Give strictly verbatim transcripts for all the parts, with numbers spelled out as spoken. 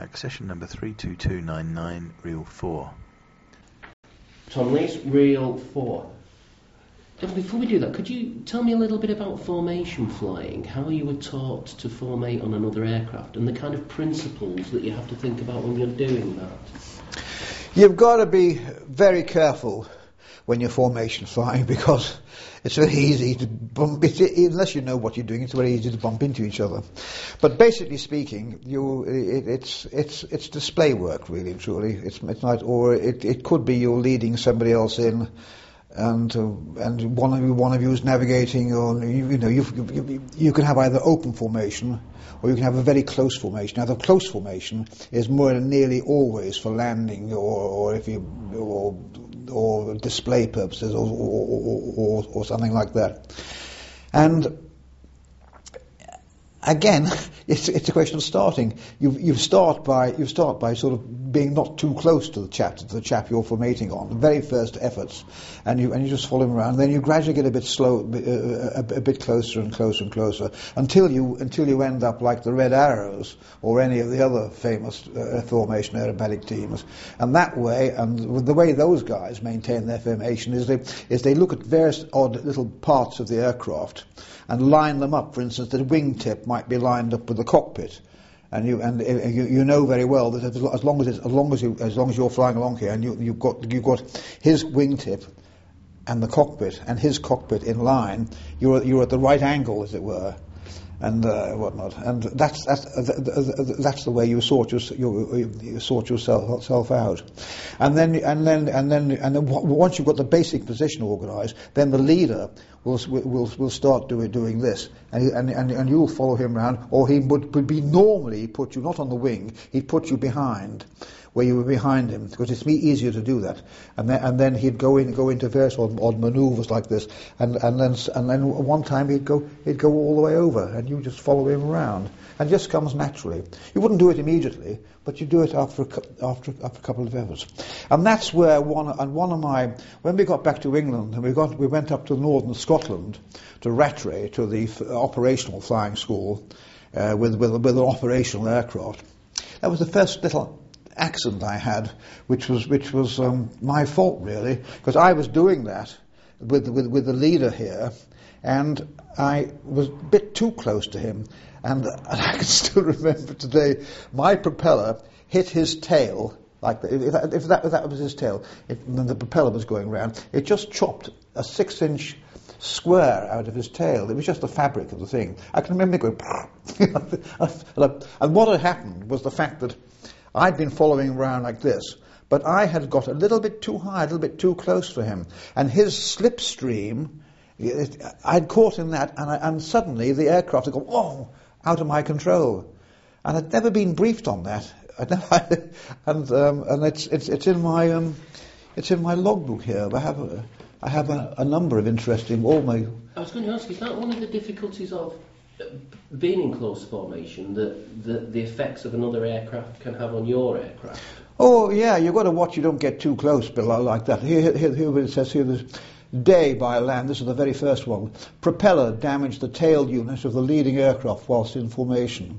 Accession number three two two nine nine, reel four. Tom Rees, reel four. Before we do that, could you tell me a little bit about formation flying, how you were taught to formate on another aircraft, and the kind of principles that you have to think about when you're doing that? You've got to be very careful when you're formation flying, because it's very easy to bump into, unless you know what you're doing, it's very easy to bump into each other. But basically speaking, you it, it's it's it's display work, really and truly. It's it's not, or it it could be you're leading somebody else in, and uh, and one of you one of you is navigating, or you, you know you, you you can have either open formation or you can have a very close formation. Now the close formation is more than nearly always for landing, or or if you or or display purposes, or or, or or something like that. And again, it's it's a question of starting. You you start by you start by sort of being not too close to the chap to the chap you're formating on, the very first efforts, and you and you just follow him around. And then you gradually get a bit slow, a, a, a bit closer and closer and closer, until you until you end up like the Red Arrows or any of the other famous uh, formation aerobatic teams. And that way, and the way those guys maintain their formation is they is they look at various odd little parts of the aircraft and line them up. For instance, the wingtip might be lined up with the cockpit, and you and uh, you, you know very well that as long as it's, as long as you as long as you're flying along here, and you, you've got you've got his wingtip and the cockpit and his cockpit in line, you're you're at the right angle, as it were, and uh, whatnot. And that's that's uh, that's the way you sort your, you, you sort yourself self out. And then and then and then and then once you've got the basic position organised, then the leader will will will start doing doing this, and and and, and you'll follow him around, or he would, would be normally put you not on the wing, he'd put you behind, where you were behind him, because it's easier to do that. And then and then he'd go in go into various odd, odd manoeuvres like this, and and then and then one time he'd go he'd go all the way over, and you just follow him around, and it just comes naturally. You wouldn't do it immediately, but you do it after a, after after a couple of efforts. And that's where one and one of my when we got back to England, and we got we went up to northern Scotland, to Rattray, to the f- operational flying school, uh, with with with an operational aircraft. That was the first little accident I had, which was which was um, my fault really, because I was doing that with with with the leader here, and I was a bit too close to him, and, and I can still remember today my propeller hit his tail. Like the, if, that, if, that, if that was his tail, it, and the propeller was going round, it just chopped a six-inch square out of his tail. It was just the fabric of the thing. I can remember going, and what had happened was the fact that I'd been following him around like this, but I had got a little bit too high, a little bit too close for him, and his slipstream, it, I'd caught in that, and, I, and suddenly the aircraft had gone, whoa, out of my control, and I'd never been briefed on that. I'd never, and um, and it's it's it's in my um, it's in my logbook here. I have a, I have a, a number of interesting all my. I was going to ask, is that one of the difficulties of being in close formation, that the, the effects of another aircraft can have on your aircraft? Oh yeah, you've got to watch you don't get too close below like that. Here, here, here it says here, this day by land, this is the very first one. Propeller damaged the tail unit of the leading aircraft whilst in formation.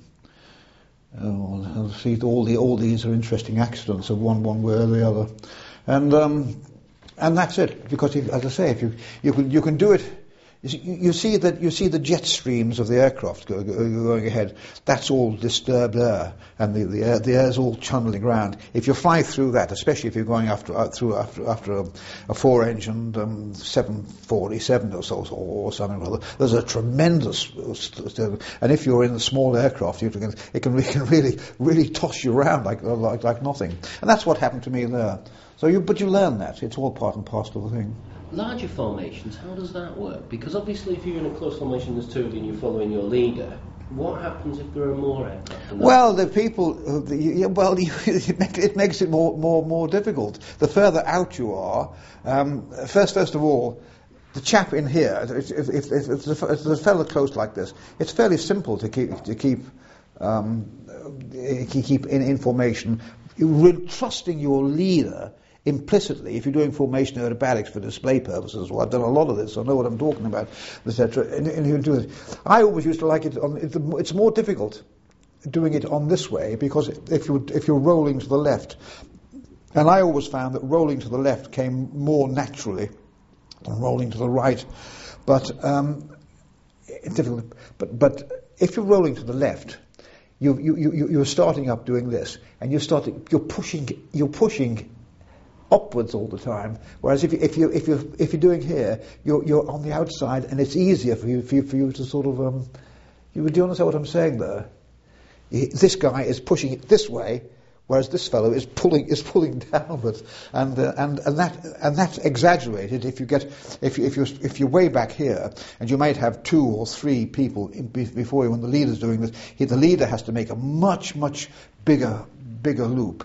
Oh, I'll see all the all these are interesting accidents of one one way or the other, and um, and that's it. Because if, as I say, if you you can you can do it. You see that you see the jet streams of the aircraft go, go, going ahead. That's all disturbed air, and the the, air, the air's all chunneling around. If you fly through that, especially if you're going after uh, through after after a, a four-engined um, seven forty-seven or so or something or other, there's a tremendous. And if you're in a small aircraft, you can it can, it can really really toss you around like like like nothing. And that's what happened to me there. So you but you learn that. It's all part and parcel of the thing. Larger formations, how does that work? Because obviously if you're in a close formation, there's two of you and you're following your leader. What happens if there are more aircraft? Well, the people, the, well, you, it, make, it makes it more, more, more difficult. The further out you are, um, first, first of all, the chap in here, if, if, if, if, if there's a fellow close like this, it's fairly simple to keep, to keep, um, keep in information, trusting your leader implicitly. If you're doing formation aerobatics for display purposes, well, I've done a lot of this, so I know what I'm talking about, et cetera. And, and you do it. I always used to like it. On, it's more difficult doing it on this way, because if you if you're rolling to the left, and I always found that rolling to the left came more naturally than rolling to the right, but um, it's difficult. But but if you're rolling to the left, you you you you're starting up doing this, and you're starting you're pushing you're pushing upwards all the time. Whereas if you if you if you if you're doing here, you're you're on the outside, and it's easier for you for you, for you to sort of um. You do you understand what I'm saying there? This guy is pushing it this way, whereas this fellow is pulling is pulling downwards, and uh, and and that and that's exaggerated. If you get if you, if you if you're way back here, and you might have two or three people in, before you when the leader's doing this, he, the leader has to make a much much bigger bigger loop,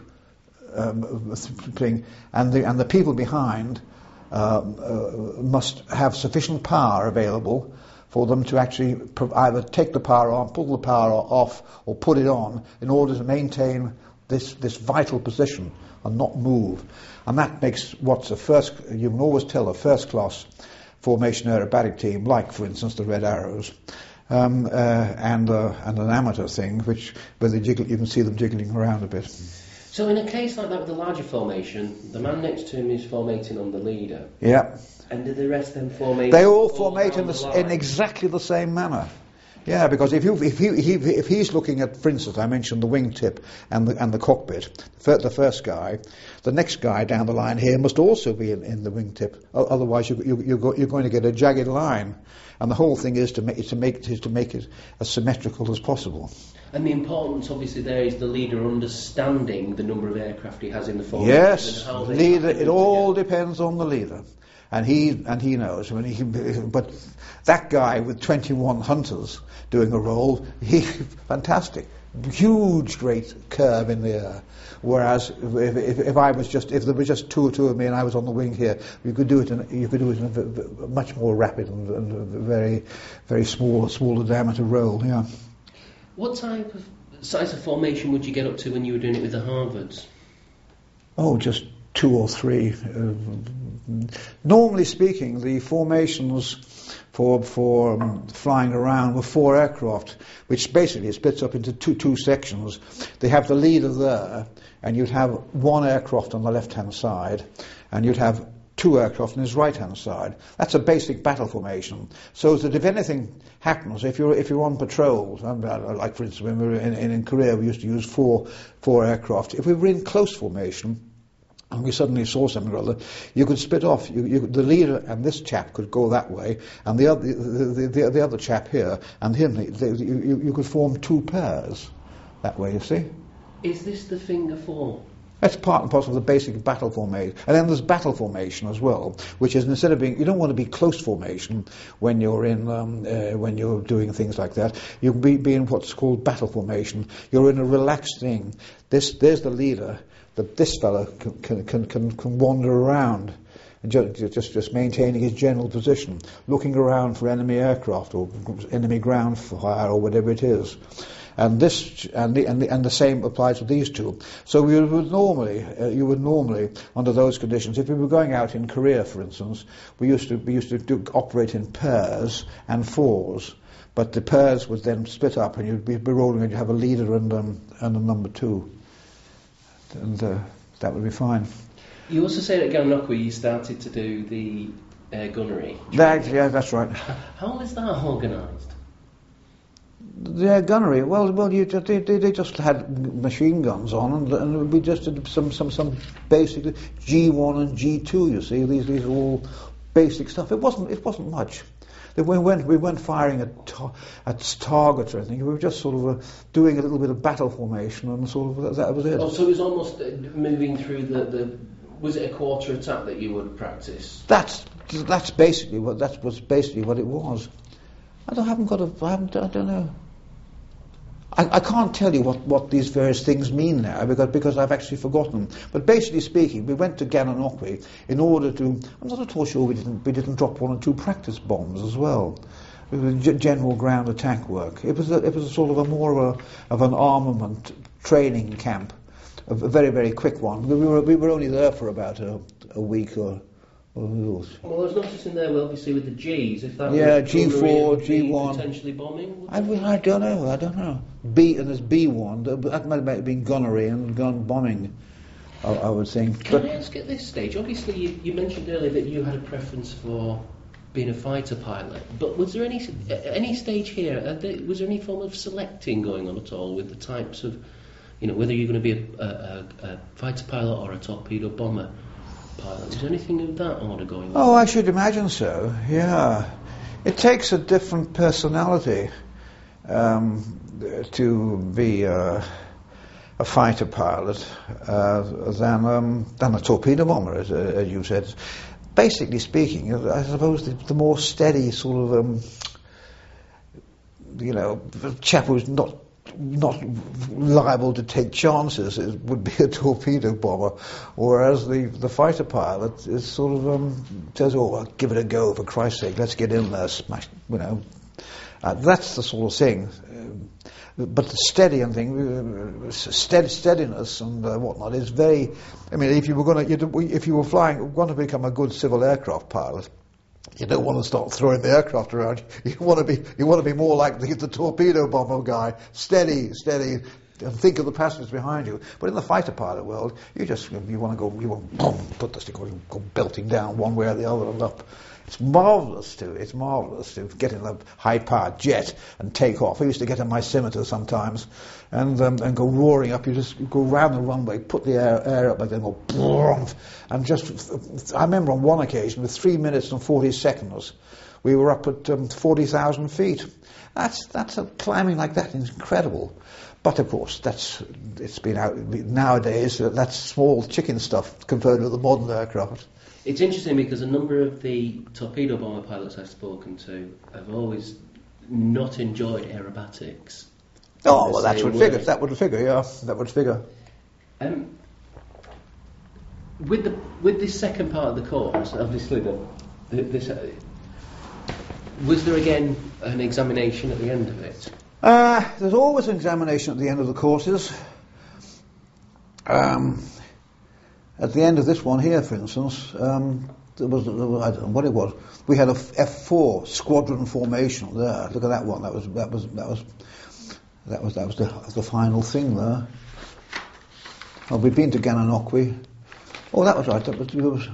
um, thing, and the and the people behind um, uh, must have sufficient power available for them to actually either take the power on, pull the power off, or put it on in order to maintain this this vital position and not move. And that makes what's a first, you can always tell a first-class formation aerobatic team, like, for instance, the Red Arrows, um, uh, and uh, and an amateur thing, which where they jiggle, you can see them jiggling around a bit. So in a case like that with the larger formation, the man next to him is formating on the leader. Yeah. And do the rest then formate? They all formate in, the, in exactly the same manner. Yeah, because if you if he, he if he's looking at, for instance, I mentioned the wingtip and the and the cockpit, the first guy, the next guy down the line here must also be in, in the wingtip. Otherwise, you, you, you're, go, you're going to get a jagged line, and the whole thing is to make to make is to make it as symmetrical as possible. And the importance, obviously, there is the leader understanding the number of aircraft he has in the formation. Yes, and how they leader. It all together. depends on the leader. And he and he knows. When he, but that guy with twenty-one hunters doing a roll, he fantastic, huge, great curve in the air. Whereas if, if, if I was just if there were just two or two of me and I was on the wing here, you could do it in you could do it in a, a much more rapid and, and a very very small smaller diameter roll. Yeah. What type of size of formation would you get up to when you were doing it with the Harvards? Oh, just two or three. Uh, normally speaking, the formations for for um, flying around were four aircraft, which basically splits up into two two sections. They have the leader there, and you'd have one aircraft on the left-hand side, and you'd have two aircraft on his right-hand side. That's a basic battle formation. So that if anything happens, if you're if you're on patrol, like for instance when we were in, in, in Korea, we used to use four four aircraft. If we were in close formation, and we suddenly saw something or other, you could split off. You, you, the leader and this chap could go that way, and the other, the, the, the other chap here, and him. They, you, you could form two pairs that way. You see? Is this the finger four? That's part and parcel of the basic battle formation. And then there's battle formation as well, which is instead of being, you don't want to be close formation when you're in, um, uh, when you're doing things like that. You can be, be in what's called battle formation. You're in a relaxed thing. This, there's the leader. That this fellow can can can can wander around, and just just just maintaining his general position, looking around for enemy aircraft or enemy ground fire or whatever it is, and this and the and the, and the same applies to these two. So we would normally uh, you would normally under those conditions, if we were going out in Korea, for instance, we used to we used to do, operate in pairs and fours. But the pairs would then split up, and you'd be, be rolling, and you'd have a leader and um, and a number two. And uh, that would be fine. You also say at Gananoque you started to do the uh, gunnery. That, yeah, that's right. How is that organised? The gunnery, well, well, you, they, they just had machine guns on, and, and we just did some, some, some basic G one and G two. You see, these, these are all basic stuff. It wasn't, it wasn't much. We went, we weren't firing at, ta- at targets or anything. We were just sort of uh, doing a little bit of battle formation, and sort of that, that was it. Oh, so it was almost uh, moving through the, the. Was it a quarter attack that you would practice? That's that's basically what that was basically what it was. I don't haven't got a. I haven't. I don't know. I, I can't tell you what, what these various things mean now because because I've actually forgotten. But basically speaking, we went to Gananoque in order to. I'm not at all sure we didn't we didn't drop one or two practice bombs as well. It was g- general ground attack work. It was a, it was a sort of a more of, a, of an armament training camp, a, a very very quick one. We were we were only there for about a, a week or Oh, Well, I was noticing there, well, obviously with the Gs, if that yeah, was G four, would be G one. potentially bombing. I, I don't know. I don't know. B and there's B one. That might have been gunnery and gun bombing. I, I would think. Can But I ask at this stage? Obviously, you, you mentioned earlier that you had a preference for being a fighter pilot, but was there any at any stage here? Uh, there, was there any form of selecting going on at all with the types of, you know, whether you're going to be a, a, a fighter pilot or a torpedo bomber pilot? Was there anything of that order going on? oh, I should imagine so. Yeah, it takes a different personality um, to be a, a fighter pilot uh, than um, than a torpedo bomber, as, uh, as you said. Basically speaking, I suppose the, the more steady sort of, um, you know, chap who's not not liable to take chances it would be a torpedo bomber, whereas the, the fighter pilot is sort of um, says, "Oh, well, give it a go for Christ's sake, let's get in there, smash," you know. Uh, that's the sort of thing. Um, but the steadying thing, uh, stead, steadiness and uh, whatnot is very. I mean, if you were going to, if you were flying, want to become a good civil aircraft pilot, you don't want to start throwing the aircraft around. You want to be, you want to be more like the, the torpedo bomber guy, steady, steady, and think of the passengers behind you. But in the fighter pilot world, you just you want to go, you want to put the stick, go belting down one way or the other and up. It's marvellous to, it's marvellous to get in a high-powered jet and take off. I used to get in my scimitar sometimes and um, and go roaring up. You just go round the runway, put the air, air up, and then go boom, and just. I remember on one occasion with three minutes and forty seconds, we were up at um, forty thousand feet. That's that's a climbing like that is incredible. But of course, that's it's been out nowadays. Uh, that's small chicken stuff compared with the modern aircraft. It's interesting because a number of the torpedo bomber pilots I've spoken to have always not enjoyed aerobatics. Oh, well, that would figure. That would figure. Yeah, that would figure. Um, with the with this second part of the course, obviously, the, the this uh, was there again an examination at the end of it? Uh, there's always an examination at the end of the courses. Um, at the end of this one here, for instance, um, there was, there was I don't know what it was. We had a F four squadron formation there. Look at that one. That was that was that was that was that was the, the final thing there. Oh, we've been to Gananoque. Oh, that was right. That was, it was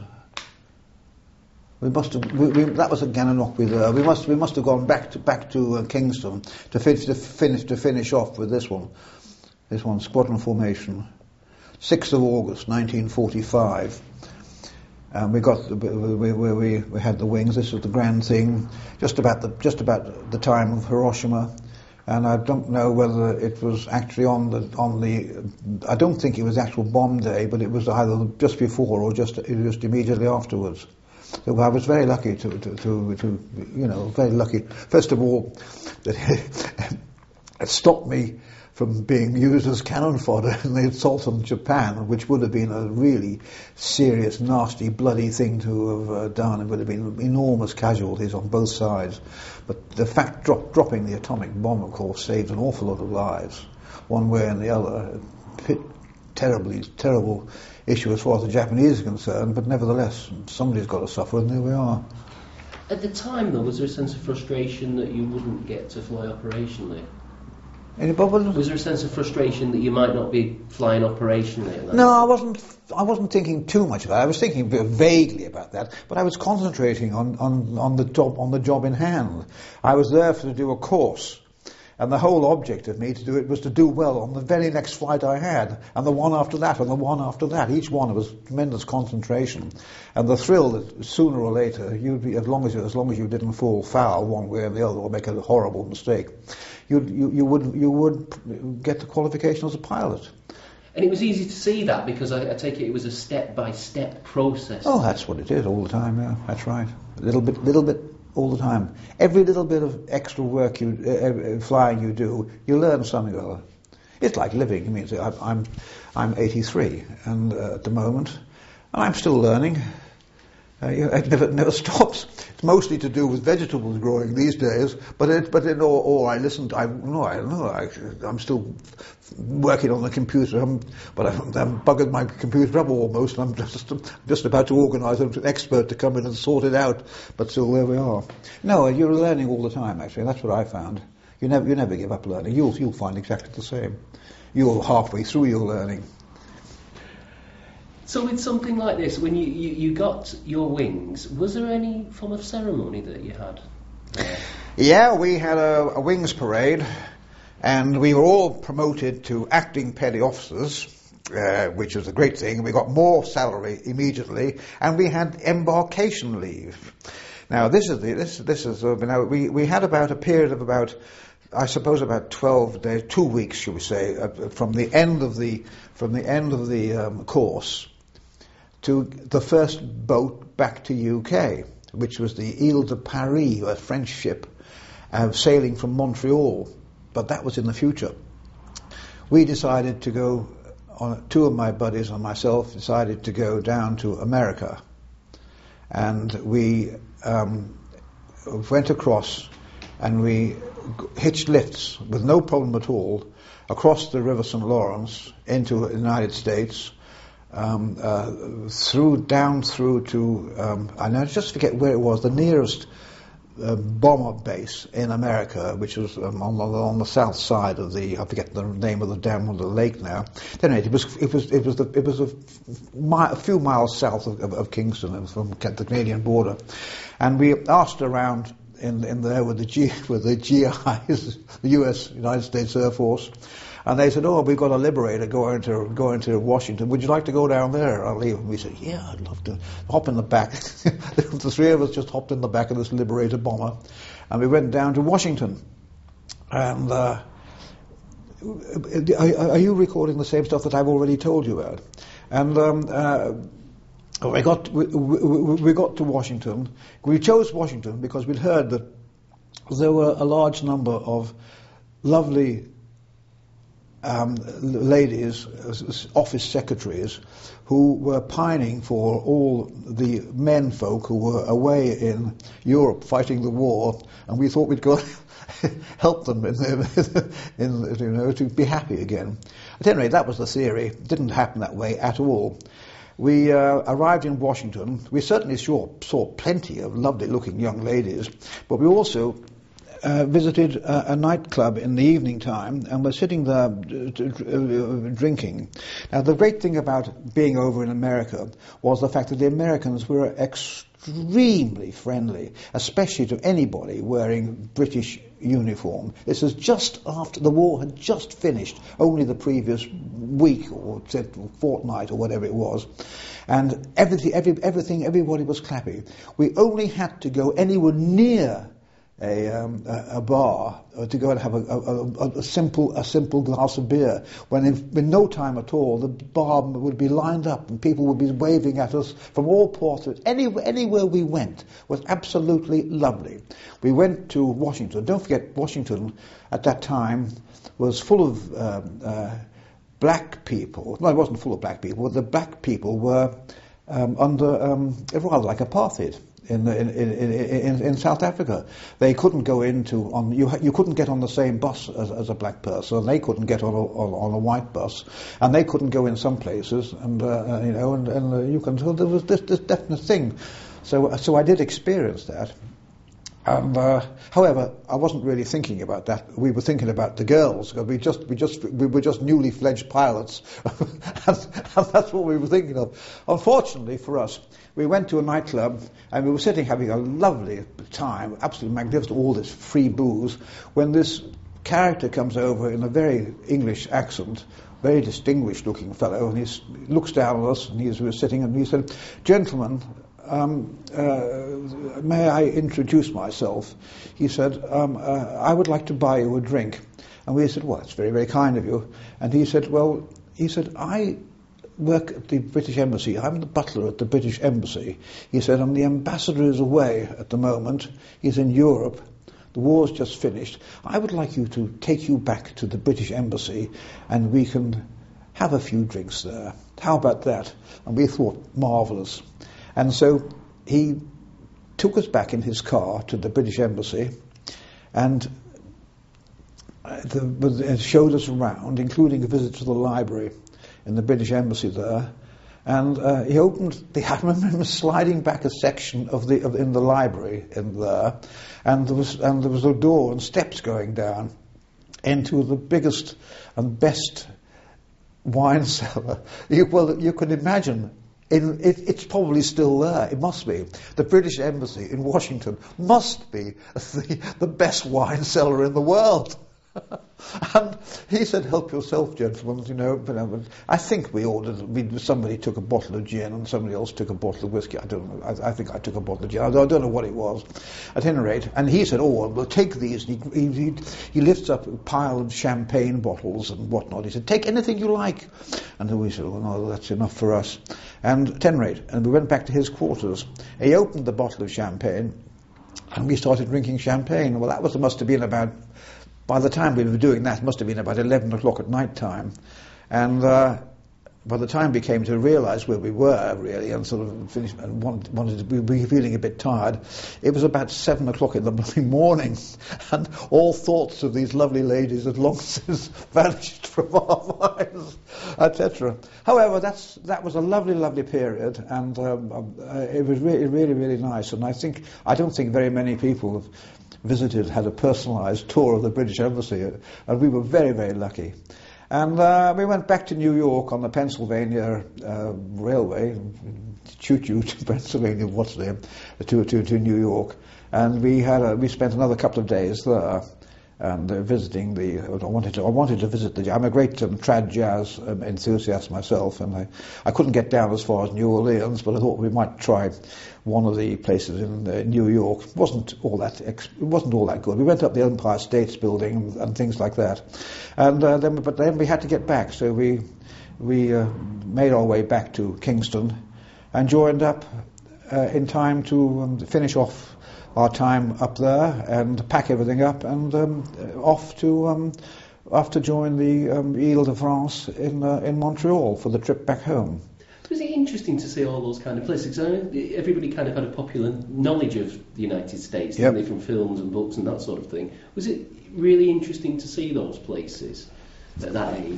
we must have. We, we, that was at Gananoque there. We must we must have gone back to back to uh, Kingston to, fin- to finish to finish off with this one. This one, squadron formation. sixth of August, nineteen forty-five. And we got the, we, we, we, we had the wings. This was the grand thing, just about the just about the time of Hiroshima. And I don't know whether it was actually on the on the. I don't think it was actual bomb day, but it was either just before or just just immediately afterwards. So I was very lucky to to to, to you know very lucky. First of all, that it stopped me from being used as cannon fodder in the assault on Japan, which would have been a really serious, nasty, bloody thing to have uh, done. It would have been enormous casualties on both sides. But the fact drop, dropping the atomic bomb, of course, saved an awful lot of lives, one way and the other. A terribly, terrible issue as far as the Japanese are concerned, but nevertheless, somebody's got to suffer, and there we are. At the time, though, was there a sense of frustration that you wouldn't get to fly operationally? Any problem? Was there a sense of frustration that you might not be flying operationally? At that No, I wasn't. I wasn't thinking too much about it. I was thinking vaguely about that, but I was concentrating on, on, on the job on the job in hand. I was there for to do a course, and the whole object of me to do it was to do well on the very next flight I had, and the one after that, and the one after that. Each one was tremendous concentration, and the thrill that sooner or later you'd be, as long as you, as long as you didn't fall foul one way or the other or make a horrible mistake, you'd, you you would you would get the qualification as a pilot. And it was easy to see that because I, I take it it was a step-by-step process. Oh, that's what it is all the time. Yeah, that's right. A little bit, little bit. All the time. Every little bit of extra work you, uh, uh, flying you do, you learn something or other. It's like living. I mean, I'm, I'm, I'm eighty-three and uh, at the moment, and I'm still learning. Uh, you know, it never, never stops. It's mostly to do with vegetables growing these days, but it, but it, or, or I listen to, I, no, I don't know, I, I'm still working on the computer, I'm, but I've, I've buggered my computer up almost, and I'm just just about to organise an expert to come in and sort it out. But still, there we are. No, you're learning all the time. Actually, that's what I found. You never you never give up learning. You'll you'll find exactly the same. You're halfway through your learning. So with something like this, when you, you, you got your wings, was there any form of ceremony that you had? Uh, yeah, we had a, a wings parade, and we were all promoted to acting petty officers, uh, which was a great thing. We got more salary immediately, and we had embarkation leave. Now this is the, this this is uh, you know, we we had about a period of about, I suppose, about twelve days, two weeks, shall we say, uh, from the end of the from the end of the um, course to the first boat back to U K, which was the Ile de Paris, a French ship, uh, sailing from Montreal. But that was in the future. We decided to go, on, two of my buddies and myself decided to go down to America. And we um, went across and we hitched lifts with no problem at all across the River Saint Lawrence into the United States, um, uh, through down through to, um, I now just forget where it was, the nearest uh, bomber base in America, which was um, on, the, on the south side of the, I forget the name of the dam on the lake now. Anyway, it was it was it was the, it was a, mi- a few miles south of, of, of Kingston, it was from the Canadian border, and we asked around in in there with the G with the G Is, the U S United States Air Force. And they said, "Oh, we've got a Liberator going to going to Washington. Would you like to go down there?" I'll leave. And we said, "Yeah, I'd love to." Hop in the back. The three of us just hopped in the back of this Liberator bomber, and we went down to Washington. And uh, are, are you recording the same stuff that I've already told you about? And um, uh, we got we, we, we got to Washington. We chose Washington because we'd heard that there were a large number of lovely Um, ladies, office secretaries, who were pining for all the men folk who were away in Europe fighting the war, and we thought we'd go help them in, in, you know, to be happy again. At any rate, that was the theory. It didn't happen that way at all. We uh, arrived in Washington. We certainly saw, saw plenty of lovely-looking young ladies, but we also Uh, visited uh, a nightclub in the evening time, and were sitting there uh, drinking. Now, the great thing about being over in America was the fact that the Americans were extremely friendly, especially to anybody wearing British uniform. This was just after the war had just finished, only the previous week or fortnight or whatever it was, and everything, every, everything, everybody was clapping. We only had to go anywhere near A, um, a, a bar uh, to go and have a, a, a, a simple a simple glass of beer, when in, in no time at all the bar would be lined up and people would be waving at us from all ports. Any, anywhere we went was absolutely lovely. We went to Washington. Don't forget, Washington at that time was full of um, uh, black people. No, it wasn't full of black people. The black people were um, under um, rather like apartheid. In, in, in, in, in South Africa, they couldn't go into on you. You couldn't get on the same bus as, as a black person. They couldn't get on a, on, on a white bus, and they couldn't go in some places. And uh, you know, and, and uh, you can. So there was this, this definite thing. So so I did experience that. And uh, however, I wasn't really thinking about that. We were thinking about the girls. We just we just we were just newly fledged pilots, and, and that's what we were thinking of. Unfortunately for us, we went to a nightclub and we were sitting having a lovely time, absolutely magnificent, all this free booze, when this character comes over in a very English accent, very distinguished looking fellow, and he looks down at us, and he was sitting, and he said, "Gentlemen, um, uh, may I introduce myself?" He said, um, uh, "I would like to buy you a drink." And we said, "Well, that's very, very kind of you." And he said, "Well," he said, "I work at the British Embassy. I'm the butler at the British Embassy." He said, "And the ambassador is away at the moment. He's in Europe. The war's just finished. I would like you to take you back to the British Embassy, and we can have a few drinks there. How about that?" And we thought, marvellous. And so he took us back in his car to the British Embassy, and uh, the, it showed us around, including a visit to the library in the British Embassy there. And uh, he opened the. I remember him sliding back a section of the of, in the library in there, and there was and there was a door and steps going down into the biggest and best wine cellar. You, well, you can imagine. In, it, it's probably still there. It must be. The British Embassy in Washington must be the, the best wine cellar in the world. And he said, "Help yourself, gentlemen." You know, but, uh, I think we ordered. We, somebody took a bottle of gin, and somebody else took a bottle of whiskey. I don't know. I, I think I took a bottle of gin. I, I don't know what it was. At any rate, and he said, "Oh, well, we'll take these." And he, he, he, he lifts up a pile of champagne bottles and whatnot. He said, "Take anything you like." And then we said, "Well, no, that's enough for us." And at any rate, and we went back to his quarters. He opened the bottle of champagne, and we started drinking champagne. Well, that was must have been about. By the time we were doing that, it must have been about eleven o'clock at night time. And uh, by the time we came to realise where we were, really, and sort of finished, and wanted, wanted to be, we were feeling a bit tired, it was about seven o'clock in the morning, and all thoughts of these lovely ladies had long since vanished from our minds, et cetera. However, that's that was a lovely, lovely period, and um, uh, it was really, really, really nice. And I think I don't think very many people have visited, had a personalised tour of the British Embassy, and we were very, very lucky. And uh, we went back to New York on the Pennsylvania uh, Railway, choo-choo to Pennsylvania, what's there, to, to, to New York. And we had a, we spent another couple of days there, and uh, visiting the. I wanted to. I wanted to visit the. I'm a great um, trad jazz um, enthusiast myself, and I, I couldn't get down as far as New Orleans, but I thought we might try one of the places in uh, New York. It wasn't all that. Ex- it wasn't all that good. We went up the Empire State Building and, and things like that, and uh, then but then we had to get back, so we we uh, made our way back to Kingston, and joined up uh, in time to um, finish off our time up there and pack everything up and um, off to um, off to join the um, Ile-de-France in uh, in Montreal for the trip back home. Was it interesting to see all those kind of places? I know everybody kind of had a popular knowledge of the United States, yep. didn't they, from films and books and that sort of thing. Was it really interesting to see those places at that age?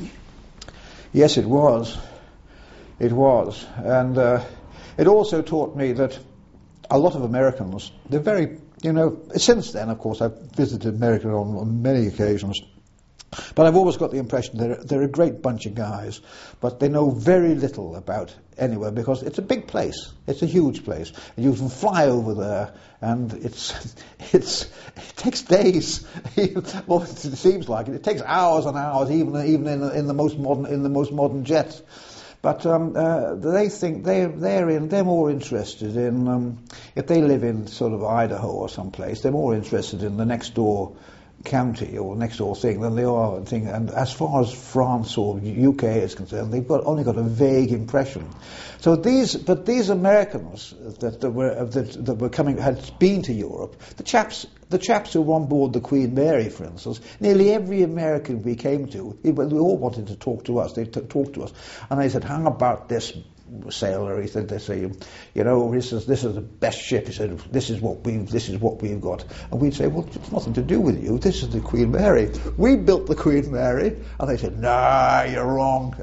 Yes, it was. It was, and uh, it also taught me that a lot of Americans, they're very, you know, since then, of course, I've visited America on, on many occasions, but I've always got the impression they're, they're a great bunch of guys, but they know very little about anywhere because it's a big place. It's a huge place. And you can fly over there, and it's, it's, it takes days. Well, it seems like it. It takes hours and hours, even even in, in the most modern in the most modern jets. But um, uh, they think they're they're in they're more interested in um, if they live in sort of Idaho or someplace, they're more interested in the next door county or next door thing than they are thing. And as far as France or U K is concerned, they've got only got a vague impression. So these, but these Americans that, that were that, that were coming had been to Europe. The chaps, the chaps who were on board the Queen Mary, for instance, nearly every American we came to, they all wanted to talk to us. They t- talked to us, and they said, "How about this sailor?" He said, "They say, you know, this is this is the best ship." He said, "This is what we this is what we've got." And we'd say, "Well, it's nothing to do with you. This is the Queen Mary. We built the Queen Mary." And they said, "Nah, you're wrong."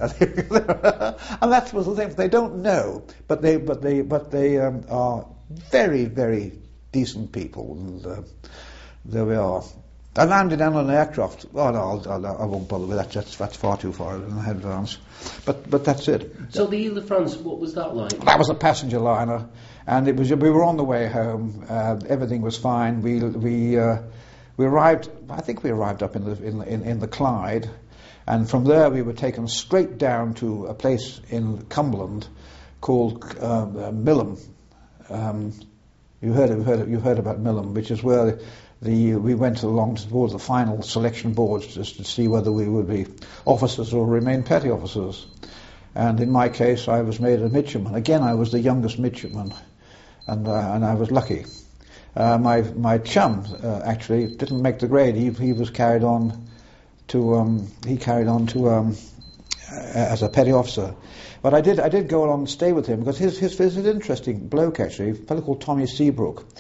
And that was the thing. They don't know, but they but they but they um, are very very decent people. And uh, there we are. I landed on an aircraft. Oh no, I'll, I'll, I won't bother with that. That's, that's far too far in advance. But but that's it. So the Ile-de-France, what was that like? That was a passenger liner, and it was. We were on the way home. Uh, everything was fine. We we uh, we arrived. I think we arrived up in the in, in in the Clyde, and from there we were taken straight down to a place in Cumberland called uh, uh, Milham. Um, you heard you heard you heard about Milham, which is where. The, we went along towards the final selection boards just to see whether we would be officers or remain petty officers. And in my case, I was made a midshipman. Again, I was the youngest midshipman, and uh, and I was lucky. Uh, my my chum uh, actually didn't make the grade. He he was carried on to um, he carried on to um, as a petty officer. But I did I did go along and stay with him because his his, his an interesting bloke actually, a fellow called Tommy Seabrook.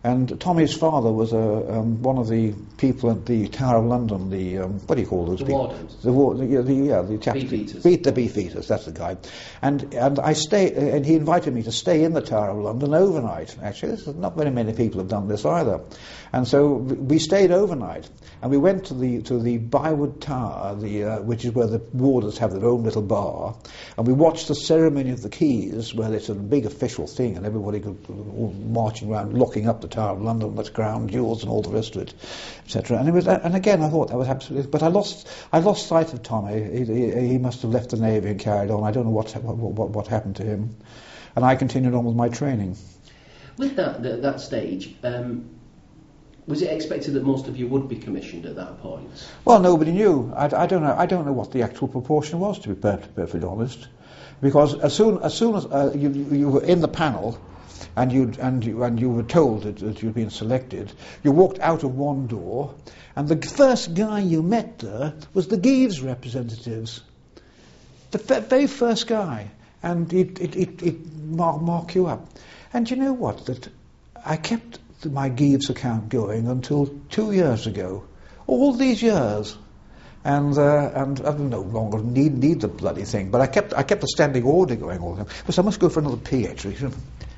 And Tommy's father was a, um, one of the people at the Tower of London, the, um, what do you call those The people? wardens. The, war, the, the, yeah, the chaps. Beefeaters. Beat the Beefeaters, that's the guy. And and I stay, and he invited me to stay in the Tower of London overnight. Actually, this is, not very many people have done this either. And so we stayed overnight, and we went to the to the Bywood Tower, the uh, which is where the wardens have their own little bar, and we watched the ceremony of the keys, where it's a big official thing, and everybody could, all marching around, locking up the Tower of London with crown jewels and all the rest of it, et cetera. And it was, and again, I thought that was absolutely. But I lost, I lost sight of Tommy. He, he, he must have left the Navy and carried on. I don't know what what, what what happened to him, and I continued on with my training. With that that, that stage, um, was it expected that most of you would be commissioned at that point? Well, nobody knew. I, I don't know. I don't know what the actual proportion was, to be perfectly, perfectly honest, because as soon as soon as uh, you you were in the panel, and you and you and you were told that, that you'd been selected, you walked out of one door, and the first guy you met there was the Geeves representatives, the f- very first guy, and it it it, it mark, mark you up. And you know what? That I kept my Geeves account going until two years ago, all these years, and uh, and I no longer need need the bloody thing. But I kept I kept a standing order going all the time. Because I must go for another pee actually.